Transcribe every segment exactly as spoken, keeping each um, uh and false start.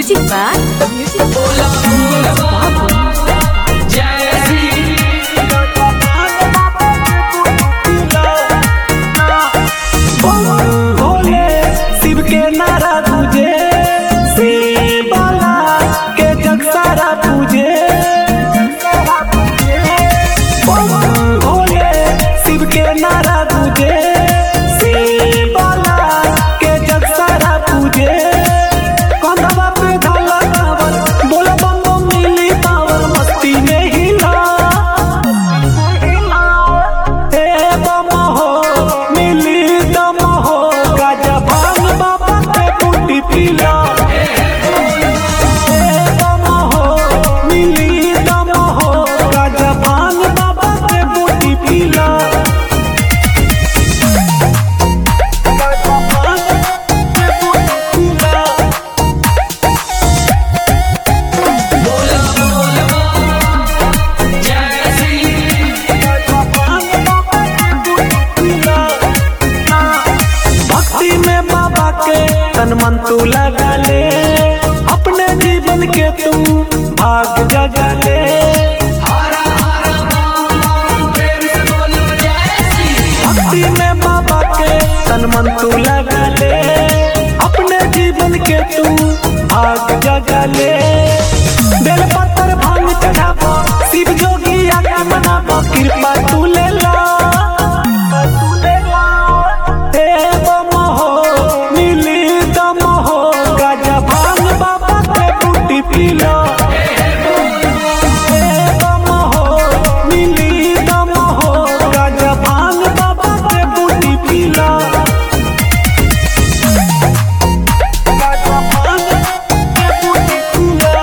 Music by Music by Shiv के नारा तुझे शिव बाला के जग सारा तुझे भोले शिव के नारा तुझे शिव बाला के जग सारा तुझे कंधवा पे ढाला कावर बोला बम बम मिली पावर मस्ती में हिला ए बम हो मिली दम हो गाजा भांग बाबा के बूटी पीला ए बम हो मिली दम हो गाजा भांग बाबा के बूटी पीला भक्ति में बाबा के तन मन तू लगा ले अपने जीवन के तू भाग जगा ले भक्ति में बाबा के तन मन तू लगा ले अपने जीवन के तू भाग जगा ले बेल पत्थर भांग चढ़ाबो शिव जोगी आके मनाबो कृपा तू ले ला ए बम हो मिली दम हो गाजा भांग बाबा के बूटी पीला ए बम हो मिली दम हो गाजा भांग बाबा के बूटी पीला गाजा भांग के बूटी पीला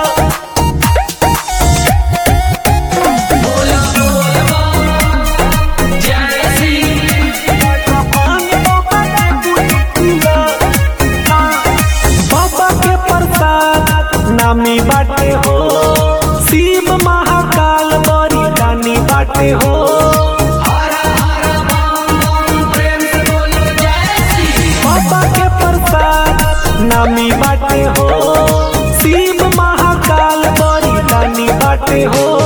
बाबा के प्रसाद नामी बाटे हो शिव महाकाल बड़ी दानी बाटे हो बाबा के प्रसाद नामी बाटे हो शिव महाकाल बड़ी दानी बाटे हो